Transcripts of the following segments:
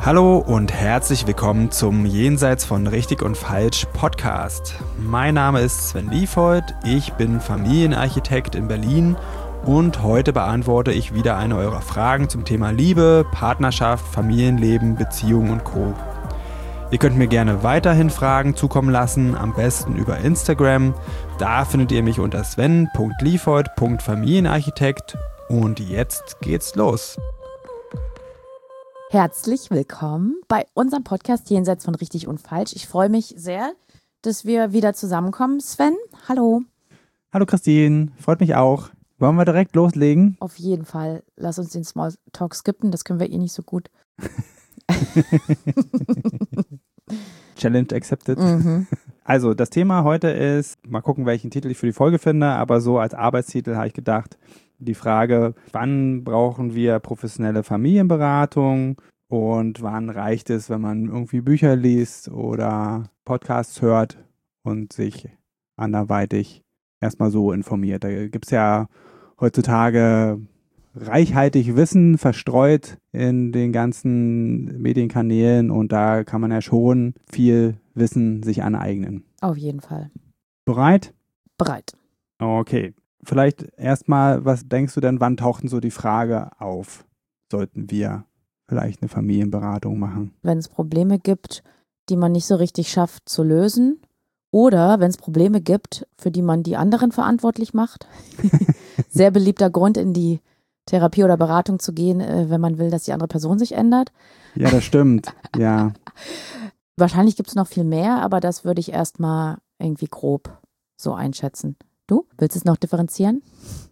Hallo und herzlich willkommen zum Jenseits von Richtig und Falsch Podcast. Mein Name ist Sven Liefhold, ich bin Familienarchitekt in Berlin und heute beantworte ich wieder eine eurer Fragen zum Thema Liebe, Partnerschaft, Familienleben, Beziehungen und Co. Ihr könnt mir gerne weiterhin Fragen zukommen lassen, am besten über Instagram. Da findet ihr mich unter sven.liefhold.familienarchitekt und jetzt geht's los. Herzlich willkommen bei unserem Podcast Jenseits von Richtig und Falsch. Ich freue mich sehr, dass wir wieder zusammenkommen. Sven, hallo. Hallo Christine, freut mich auch. Wollen wir direkt loslegen? Auf jeden Fall. Lass uns den Smalltalk skippen, das können wir eh nicht so gut. Challenge accepted. Also das Thema heute ist, mal gucken, welchen Titel ich für die Folge finde, aber so als Arbeitstitel habe ich gedacht, die Frage, wann brauchen wir professionelle Familienberatung und wann reicht es, wenn man irgendwie Bücher liest oder Podcasts hört und sich anderweitig erstmal so informiert. Da gibt es ja heutzutage reichhaltig Wissen verstreut in den ganzen Medienkanälen und da kann man ja schon viel Wissen sich aneignen. Auf jeden Fall. Bereit? Bereit. Okay. Vielleicht erstmal, was denkst du denn, wann taucht denn so die Frage auf? Sollten wir vielleicht eine Familienberatung machen? Wenn es Probleme gibt, die man nicht so richtig schafft zu lösen oder wenn es Probleme gibt, für die man die anderen verantwortlich macht. Sehr beliebter Grund, in die Therapie oder Beratung zu gehen, wenn man will, dass die andere Person sich ändert. Ja, das stimmt. Ja. Wahrscheinlich gibt es noch viel mehr, aber das würde ich erstmal irgendwie grob so einschätzen. Du? Willst du es noch differenzieren?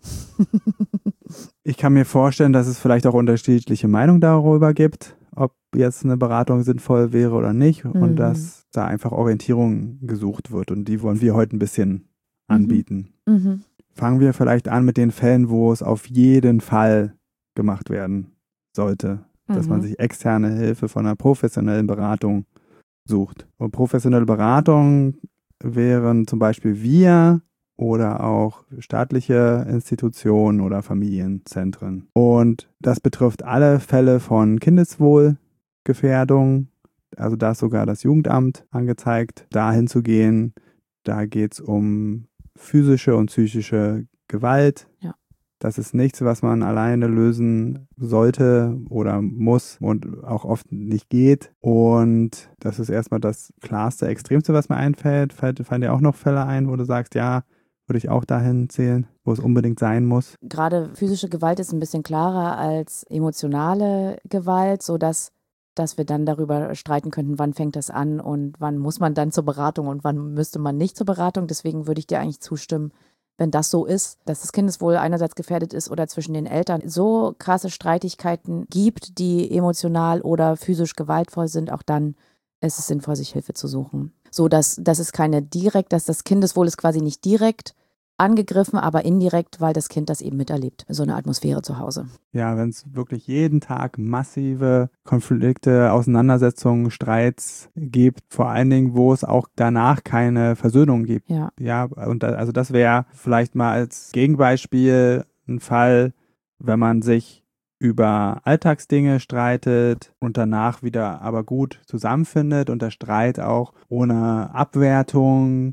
Ich kann mir vorstellen, dass es vielleicht auch unterschiedliche Meinungen darüber gibt, ob jetzt eine Beratung sinnvoll wäre oder nicht und dass da einfach Orientierung gesucht wird und die wollen wir heute ein bisschen anbieten. Fangen wir vielleicht an mit den Fällen, wo es auf jeden Fall gemacht werden sollte, dass man sich externe Hilfe von einer professionellen Beratung sucht. Und professionelle Beratung wären zum Beispiel wir oder auch staatliche Institutionen oder Familienzentren. Und das betrifft alle Fälle von Kindeswohlgefährdung, also da ist sogar das Jugendamt angezeigt, dahin zu gehen. Da geht es um physische und psychische Gewalt. Ja. Das ist nichts, was man alleine lösen sollte oder muss und auch oft nicht geht. Und das ist erstmal das klarste, extremste, was mir einfällt. Fallen dir auch noch Fälle ein, wo du sagst, ja, würde ich auch dahin zählen, wo es unbedingt sein muss? Gerade physische Gewalt ist ein bisschen klarer als emotionale Gewalt, sodass wir dann darüber streiten könnten, wann fängt das an und wann muss man dann zur Beratung und wann müsste man nicht zur Beratung. Deswegen würde ich dir eigentlich zustimmen, wenn das so ist, dass das Kindeswohl einerseits gefährdet ist oder zwischen den Eltern so krasse Streitigkeiten gibt, die emotional oder physisch gewaltvoll sind, auch dann ist es sinnvoll, sich Hilfe zu suchen. So, dass es dass das Kindeswohl ist quasi nicht direkt angegriffen, aber indirekt, weil das Kind das eben miterlebt. So eine Atmosphäre zu Hause. Ja, wenn es wirklich jeden Tag massive Konflikte, Auseinandersetzungen, Streits gibt, vor allen Dingen, wo es auch danach keine Versöhnung gibt. Ja, und also das wäre vielleicht mal als Gegenbeispiel ein Fall, wenn man sich über Alltagsdinge streitet und danach wieder aber gut zusammenfindet und der Streit auch ohne Abwertung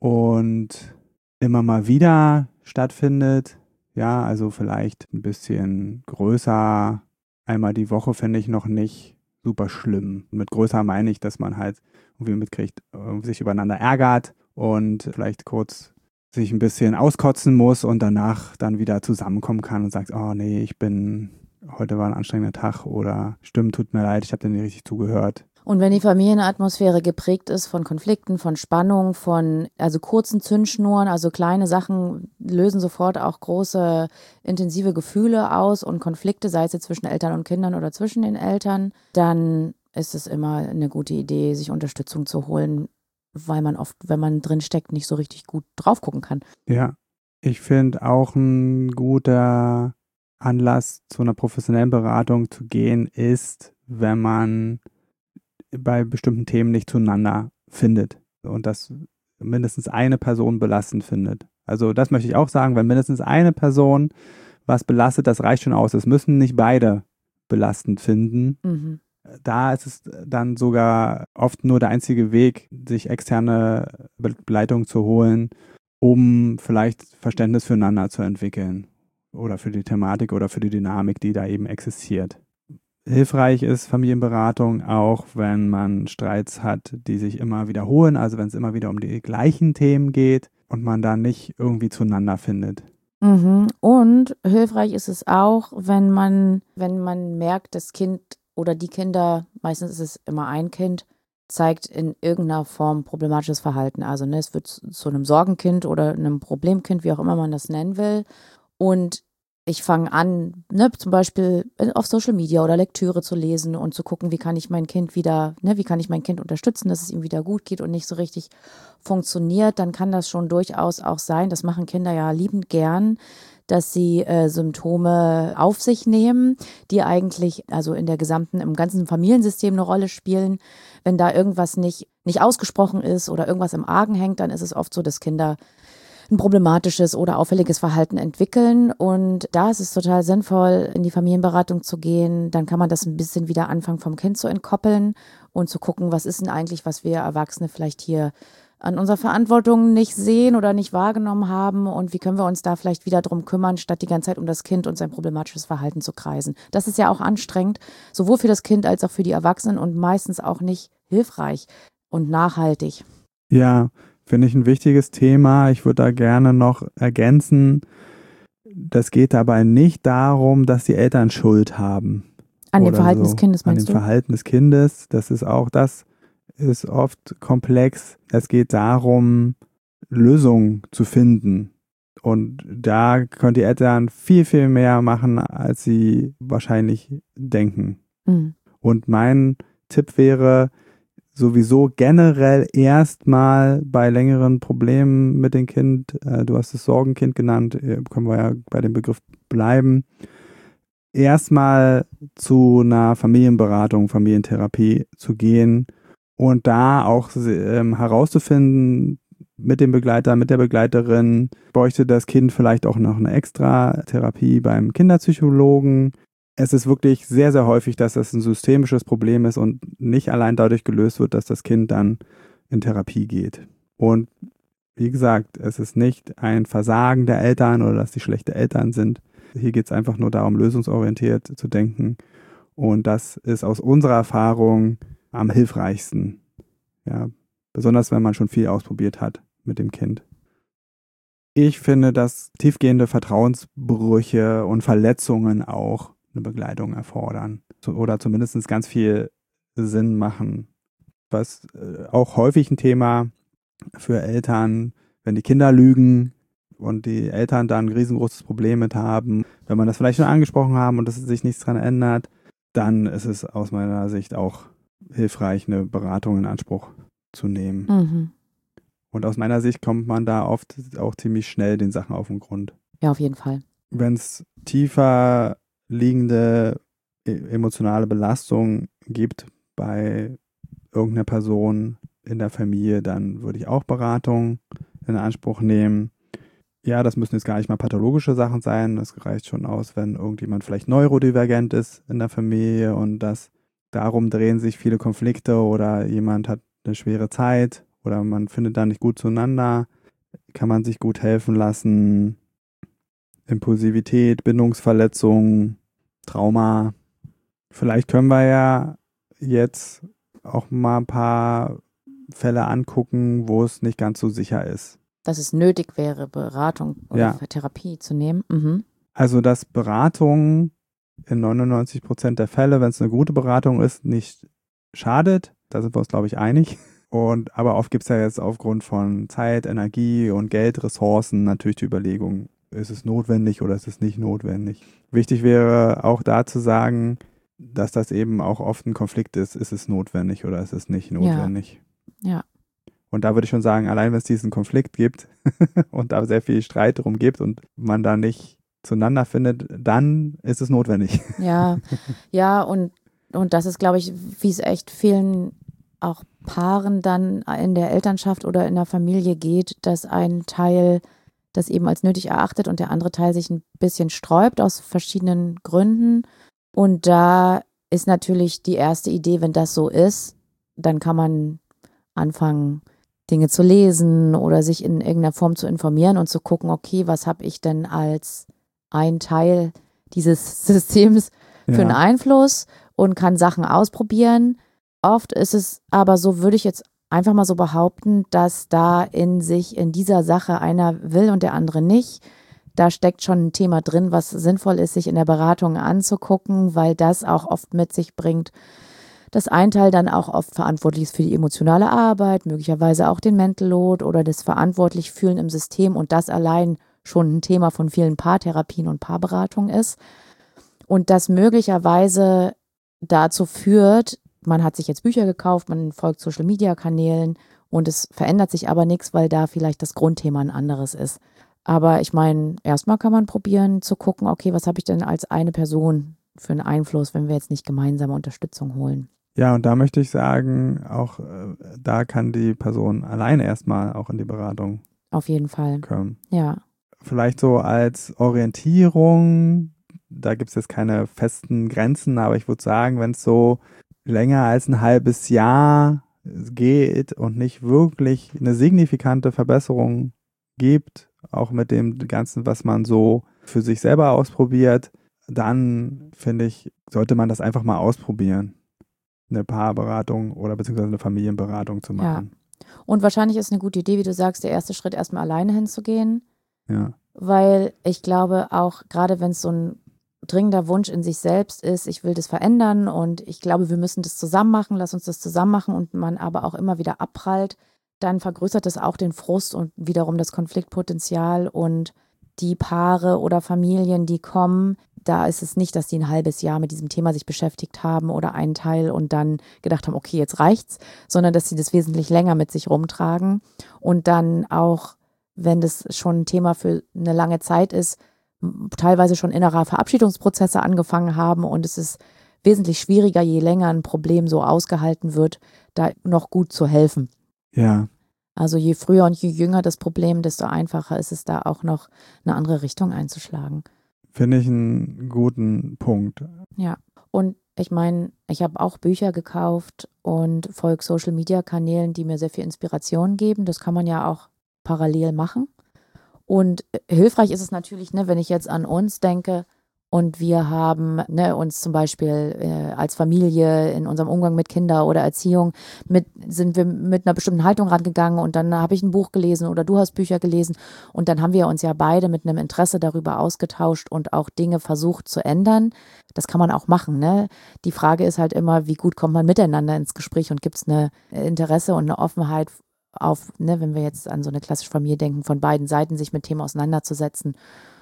und immer mal wieder stattfindet. Ja, also vielleicht ein bisschen größer. Einmal die Woche finde ich noch nicht super schlimm. Mit größer meine ich, dass man halt irgendwie mitkriegt, sich übereinander ärgert und vielleicht kurz sich ein bisschen auskotzen muss und danach dann wieder zusammenkommen kann und sagt, oh nee, heute war ein anstrengender Tag oder stimmt, tut mir leid, ich habe dir nicht richtig zugehört. Und wenn die Familienatmosphäre geprägt ist von Konflikten, von Spannung, von kurzen Zündschnuren, also kleine Sachen lösen sofort auch große, intensive Gefühle aus und Konflikte, sei es jetzt zwischen Eltern und Kindern oder zwischen den Eltern, dann ist es immer eine gute Idee, sich Unterstützung zu holen, weil man oft, wenn man drin steckt, nicht so richtig gut drauf gucken kann. Ja, ich finde auch ein guter Anlass, zu einer professionellen Beratung zu gehen, ist, wenn man bei bestimmten Themen nicht zueinander findet und das mindestens eine Person belastend findet. Also das möchte ich auch sagen, wenn mindestens eine Person was belastet, das reicht schon aus. Es müssen nicht beide belastend finden. da ist es dann sogar oft nur der einzige Weg, sich externe Begleitung zu holen, um vielleicht Verständnis füreinander zu entwickeln oder für die Thematik oder für die Dynamik, die da eben existiert. Hilfreich ist Familienberatung auch, wenn man Streits hat, die sich immer wiederholen, also wenn es immer wieder um die gleichen Themen geht und man da nicht irgendwie zueinander findet. Und hilfreich ist es auch, wenn man merkt, das Kind oder die Kinder, meistens ist es immer ein Kind, zeigt in irgendeiner Form problematisches Verhalten. Also es wird zu einem Sorgenkind oder einem Problemkind, wie auch immer man das nennen will. Und ich fange an, zum Beispiel auf Social Media oder Lektüre zu lesen und zu gucken, wie kann ich mein Kind unterstützen, dass es ihm wieder gut geht und nicht so richtig funktioniert. Dann kann das schon durchaus auch sein, das machen Kinder ja liebend gern, dass sie Symptome auf sich nehmen, die eigentlich also im ganzen Familiensystem eine Rolle spielen. Wenn da irgendwas nicht ausgesprochen ist oder irgendwas im Argen hängt, dann ist es oft so, dass Kinder ein problematisches oder auffälliges Verhalten entwickeln. Und da ist es total sinnvoll, in die Familienberatung zu gehen. Dann kann man das ein bisschen wieder anfangen, vom Kind zu entkoppeln und zu gucken, was ist denn eigentlich, was wir Erwachsene vielleicht hier an unserer Verantwortung nicht sehen oder nicht wahrgenommen haben und wie können wir uns da vielleicht wieder drum kümmern, statt die ganze Zeit um das Kind und sein problematisches Verhalten zu kreisen. Das ist ja auch anstrengend, sowohl für das Kind als auch für die Erwachsenen und meistens auch nicht hilfreich und nachhaltig. Ja, finde ich ein wichtiges Thema. Ich würde da gerne noch ergänzen, das geht dabei nicht darum, dass die Eltern Schuld haben. An dem Verhalten des Kindes, meinst du? An dem Verhalten des Kindes, das ist oft komplex. Es geht darum, Lösungen zu finden. Und da können die Eltern viel, viel mehr machen, als sie wahrscheinlich denken. Und mein Tipp wäre, sowieso generell erstmal bei längeren Problemen mit dem Kind, du hast es Sorgenkind genannt, können wir ja bei dem Begriff bleiben, erstmal zu einer Familienberatung, Familientherapie zu gehen und da auch herauszufinden mit dem Begleiter, mit der Begleiterin, bräuchte das Kind vielleicht auch noch eine extra Therapie beim Kinderpsychologen. Es ist wirklich sehr, sehr häufig, dass das ein systemisches Problem ist und nicht allein dadurch gelöst wird, dass das Kind dann in Therapie geht. Und wie gesagt, es ist nicht ein Versagen der Eltern oder dass die schlechte Eltern sind. Hier geht es einfach nur darum, lösungsorientiert zu denken. Und das ist aus unserer Erfahrung am hilfreichsten. Ja, besonders wenn man schon viel ausprobiert hat mit dem Kind. Ich finde, dass tiefgehende Vertrauensbrüche und Verletzungen auch eine Begleitung erfordern oder zumindest ganz viel Sinn machen. Was auch häufig ein Thema für Eltern, wenn die Kinder lügen und die Eltern dann ein riesengroßes Problem mit haben, wenn man das vielleicht schon angesprochen haben und es sich nichts dran ändert, dann ist es aus meiner Sicht auch hilfreich, eine Beratung in Anspruch zu nehmen. Und aus meiner Sicht kommt man da oft auch ziemlich schnell den Sachen auf den Grund. Ja, auf jeden Fall. Wenn es tiefer liegende emotionale Belastung gibt bei irgendeiner Person in der Familie, dann würde ich auch Beratung in Anspruch nehmen. Ja, das müssen jetzt gar nicht mal pathologische Sachen sein. Das reicht schon aus, wenn irgendjemand vielleicht neurodivergent ist in der Familie und darum drehen sich viele Konflikte oder jemand hat eine schwere Zeit oder man findet da nicht gut zueinander, kann man sich gut helfen lassen. Impulsivität, Bindungsverletzung, Trauma. Vielleicht können wir ja jetzt auch mal ein paar Fälle angucken, wo es nicht ganz so sicher ist. Dass es nötig wäre, Beratung oder Therapie zu nehmen. Also, dass Beratung in 99% der Fälle, wenn es eine gute Beratung ist, nicht schadet. Da sind wir uns, glaube ich, einig. Aber oft gibt es ja jetzt aufgrund von Zeit, Energie und Geld, Ressourcen natürlich die Überlegung, ist es notwendig oder ist es nicht notwendig? Wichtig wäre auch da zu sagen, dass das eben auch oft ein Konflikt ist es notwendig oder ist es nicht notwendig? Ja. Und da würde ich schon sagen, allein wenn es diesen Konflikt gibt und da sehr viel Streit drum gibt und man da nicht zueinander findet, dann ist es notwendig. Ja, und das ist, glaube ich, wie es echt vielen auch Paaren dann in der Elternschaft oder in der Familie geht, dass ein Teil das eben als nötig erachtet und der andere Teil sich ein bisschen sträubt aus verschiedenen Gründen. Und da ist natürlich die erste Idee, wenn das so ist, dann kann man anfangen, Dinge zu lesen oder sich in irgendeiner Form zu informieren und zu gucken, okay, was habe ich denn als ein Teil dieses Systems für einen Einfluss und kann Sachen ausprobieren. Oft ist es aber so, würde ich jetzt einfach mal so behaupten, dass da in dieser Sache einer will und der andere nicht. Da steckt schon ein Thema drin, was sinnvoll ist, sich in der Beratung anzugucken, weil das auch oft mit sich bringt, dass ein Teil dann auch oft verantwortlich ist für die emotionale Arbeit, möglicherweise auch den Mental Load oder das verantwortlich fühlen im System und das allein schon ein Thema von vielen Paartherapien und Paarberatungen ist. Und das möglicherweise dazu führt, man hat sich jetzt Bücher gekauft, man folgt Social-Media-Kanälen und es verändert sich aber nichts, weil da vielleicht das Grundthema ein anderes ist. Aber ich meine, erstmal kann man probieren zu gucken, okay, was habe ich denn als eine Person für einen Einfluss, wenn wir jetzt nicht gemeinsame Unterstützung holen. Ja, und da möchte ich sagen, auch da kann die Person alleine erstmal auch in die Beratung auf jeden Fall kommen. Ja. Vielleicht so als Orientierung, da gibt es jetzt keine festen Grenzen, aber ich würde sagen, wenn es so länger als ein halbes Jahr geht und nicht wirklich eine signifikante Verbesserung gibt, auch mit dem Ganzen, was man so für sich selber ausprobiert, dann finde ich, sollte man das einfach mal ausprobieren, eine Paarberatung oder beziehungsweise eine Familienberatung zu machen. Ja. Und wahrscheinlich ist eine gute Idee, wie du sagst, der erste Schritt erstmal alleine hinzugehen. Ja. Weil ich glaube auch, gerade wenn es so ein dringender Wunsch in sich selbst ist, ich will das verändern und ich glaube, wir müssen das zusammen machen, lass uns das zusammen machen und man aber auch immer wieder abprallt, dann vergrößert das auch den Frust und wiederum das Konfliktpotenzial und die Paare oder Familien, die kommen, da ist es nicht, dass die ein halbes Jahr mit diesem Thema sich beschäftigt haben oder einen Teil und dann gedacht haben, okay, jetzt reicht's, sondern dass sie das wesentlich länger mit sich rumtragen und dann auch, wenn das schon ein Thema für eine lange Zeit ist, teilweise schon innerer Verabschiedungsprozesse angefangen haben und es ist wesentlich schwieriger, je länger ein Problem so ausgehalten wird, da noch gut zu helfen. Ja. Also je früher und je jünger das Problem, desto einfacher ist es da auch noch eine andere Richtung einzuschlagen. Finde ich einen guten Punkt. Ja, und ich meine, ich habe auch Bücher gekauft und folge Social-Media-Kanälen, die mir sehr viel Inspiration geben. Das kann man ja auch parallel machen. Und hilfreich ist es natürlich, ne, wenn ich jetzt an uns denke und wir haben uns zum Beispiel als Familie in unserem Umgang mit Kindern oder Erziehung sind wir mit einer bestimmten Haltung rangegangen und dann habe ich ein Buch gelesen oder du hast Bücher gelesen und dann haben wir uns ja beide mit einem Interesse darüber ausgetauscht und auch Dinge versucht zu ändern. Das kann man auch machen, ne? Die Frage ist halt immer, wie gut kommt man miteinander ins Gespräch und gibt es eine Interesse und eine Offenheit auf, wenn wir jetzt an so eine klassische Familie denken, von beiden Seiten sich mit Themen auseinanderzusetzen.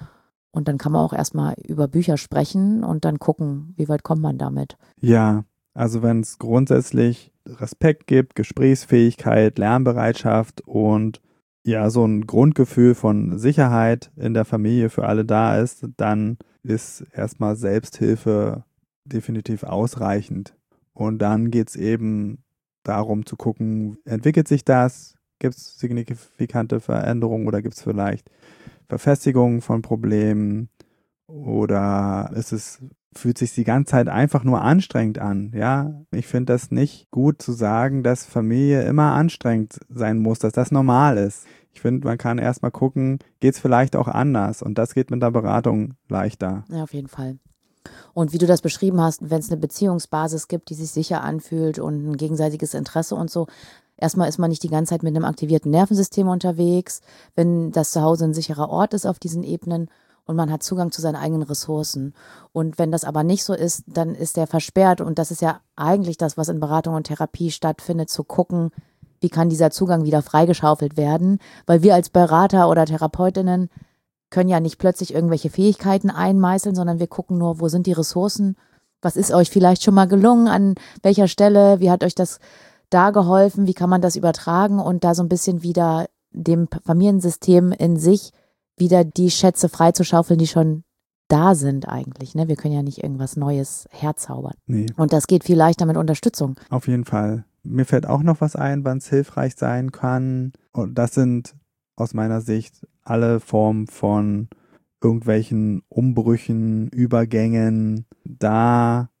Und dann kann man auch erstmal über Bücher sprechen und dann gucken, wie weit kommt man damit. Ja, also wenn es grundsätzlich Respekt gibt, Gesprächsfähigkeit, Lernbereitschaft und ja, so ein Grundgefühl von Sicherheit in der Familie für alle da ist, dann ist erstmal Selbsthilfe definitiv ausreichend. Und dann geht es eben darum zu gucken, entwickelt sich das? Gibt es signifikante Veränderungen oder gibt es vielleicht Verfestigungen von Problemen oder fühlt sich die ganze Zeit einfach nur anstrengend an? Ja, ich finde das nicht gut zu sagen, dass Familie immer anstrengend sein muss, dass das normal ist. Ich finde, man kann erstmal gucken, geht es vielleicht auch anders und das geht mit der Beratung leichter. Ja, auf jeden Fall. Und wie du das beschrieben hast, wenn es eine Beziehungsbasis gibt, die sich sicher anfühlt und ein gegenseitiges Interesse und so, erstmal ist man nicht die ganze Zeit mit einem aktivierten Nervensystem unterwegs, wenn das Zuhause ein sicherer Ort ist auf diesen Ebenen und man hat Zugang zu seinen eigenen Ressourcen. Und wenn das aber nicht so ist, dann ist der versperrt und das ist ja eigentlich das, was in Beratung und Therapie stattfindet, zu gucken, wie kann dieser Zugang wieder freigeschaufelt werden, weil wir als Berater oder Therapeutinnen können ja nicht plötzlich irgendwelche Fähigkeiten einmeißeln, sondern wir gucken nur, wo sind die Ressourcen, was ist euch vielleicht schon mal gelungen, an welcher Stelle, wie hat euch das da geholfen, wie kann man das übertragen und da so ein bisschen wieder dem Familiensystem in sich wieder die Schätze freizuschaufeln, die schon da sind eigentlich. Ne? Wir können ja nicht irgendwas Neues herzaubern. Nee. Und das geht viel leichter mit Unterstützung. Auf jeden Fall. Mir fällt auch noch was ein, wann es hilfreich sein kann. Und das sind aus meiner Sicht alle Formen von irgendwelchen Umbrüchen, Übergängen. Da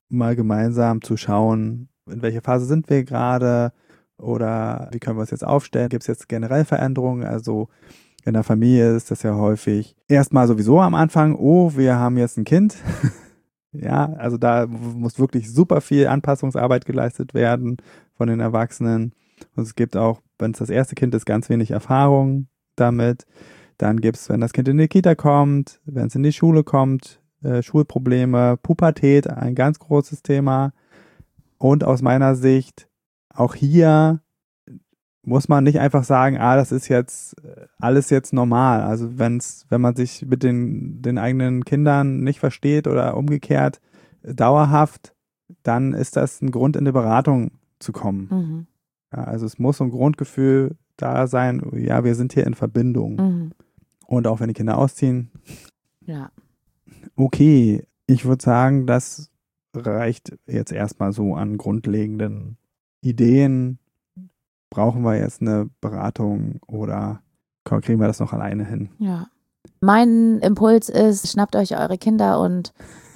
mal gemeinsam zu schauen, in welcher Phase sind wir gerade oder wie können wir es jetzt aufstellen? Gibt es jetzt generell Veränderungen? Also in der Familie ist das ja häufig erstmal sowieso am Anfang, oh, wir haben jetzt ein Kind. Ja, also da muss wirklich super viel Anpassungsarbeit geleistet werden von den Erwachsenen. Und es gibt auch, wenn es das erste Kind ist, ganz wenig Erfahrung damit. Dann gibt es, wenn das Kind in die Kita kommt, wenn es in die Schule kommt, Schulprobleme, Pubertät, ein ganz großes Thema. Und aus meiner Sicht, auch hier muss man nicht einfach sagen, das ist jetzt alles jetzt normal. Also wenn man sich mit den eigenen Kindern nicht versteht oder umgekehrt dauerhaft, dann ist das ein Grund, in die Beratung zu kommen. Mhm. Ja, also es muss so ein Grundgefühl da sein, ja, wir sind hier in Verbindung. Mhm. Und auch wenn die Kinder ausziehen. Ja. Okay, ich würde sagen, das reicht jetzt erstmal so an grundlegenden Ideen. Brauchen wir jetzt eine Beratung oder kriegen wir das noch alleine hin? Ja. Mein Impuls ist, schnappt euch eure Kinder und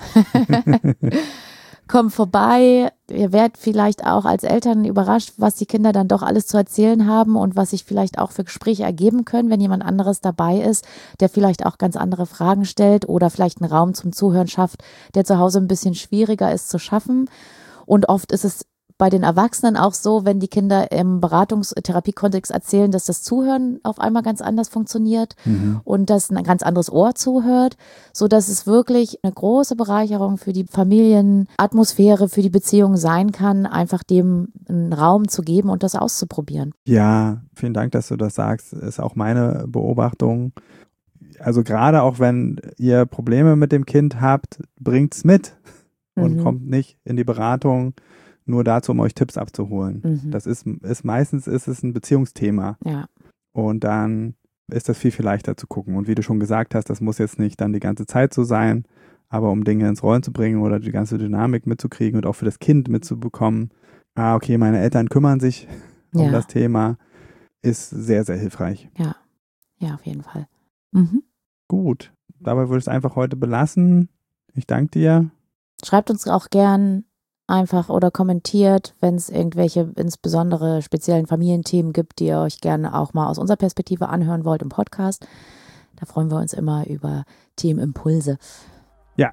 kommt vorbei. Ihr werdet vielleicht auch als Eltern überrascht, was die Kinder dann doch alles zu erzählen haben und was sich vielleicht auch für Gespräche ergeben können, wenn jemand anderes dabei ist, der vielleicht auch ganz andere Fragen stellt oder vielleicht einen Raum zum Zuhören schafft, der zu Hause ein bisschen schwieriger ist zu schaffen. Und oft ist es bei den Erwachsenen auch so, wenn die Kinder im Beratungs-Therapie-Kontext erzählen, dass das Zuhören auf einmal ganz anders funktioniert und dass ein ganz anderes Ohr zuhört, sodass es wirklich eine große Bereicherung für die Familienatmosphäre, für die Beziehung sein kann, einfach dem einen Raum zu geben und das auszuprobieren. Ja, vielen Dank, dass du das sagst. Ist auch meine Beobachtung. Also gerade auch wenn ihr Probleme mit dem Kind habt, bringt's mit und kommt nicht in die Beratung nur dazu, um euch Tipps abzuholen. Das ist meistens ein Beziehungsthema. Ja. Und dann ist das viel, viel leichter zu gucken. Und wie du schon gesagt hast, das muss jetzt nicht dann die ganze Zeit so sein, aber um Dinge ins Rollen zu bringen oder die ganze Dynamik mitzukriegen und auch für das Kind mitzubekommen, okay, meine Eltern kümmern sich um das Thema, ist sehr, sehr hilfreich. Ja, ja, auf jeden Fall. Gut, dabei würde ich es einfach heute belassen. Ich danke dir. Schreibt uns auch gern einfach oder kommentiert, wenn es irgendwelche insbesondere speziellen Familienthemen gibt, die ihr euch gerne auch mal aus unserer Perspektive anhören wollt im Podcast. Da freuen wir uns immer über Themenimpulse. Ja.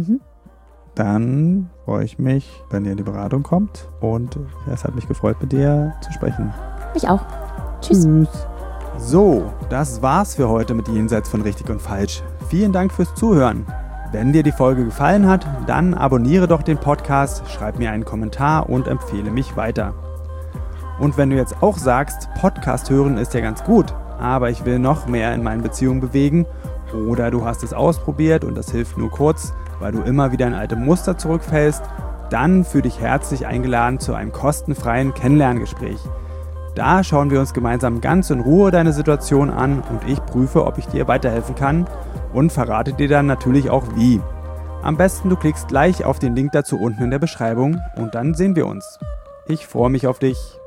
Dann freue ich mich, wenn ihr in die Beratung kommt und es hat mich gefreut, mit dir zu sprechen. Mich auch. Tschüss. So, das war's für heute mit Jenseits von Richtig und Falsch. Vielen Dank fürs Zuhören. Wenn dir die Folge gefallen hat, dann abonniere doch den Podcast, schreib mir einen Kommentar und empfehle mich weiter. Und wenn du jetzt auch sagst, Podcast hören ist ja ganz gut, aber ich will noch mehr in meinen Beziehungen bewegen, oder du hast es ausprobiert und das hilft nur kurz, weil du immer wieder in alte Muster zurückfällst, dann fühl dich herzlich eingeladen zu einem kostenfreien Kennenlerngespräch. Da schauen wir uns gemeinsam ganz in Ruhe deine Situation an und ich prüfe, ob ich dir weiterhelfen kann und verrate dir dann natürlich auch wie. Am besten du klickst gleich auf den Link dazu unten in der Beschreibung und dann sehen wir uns. Ich freue mich auf dich.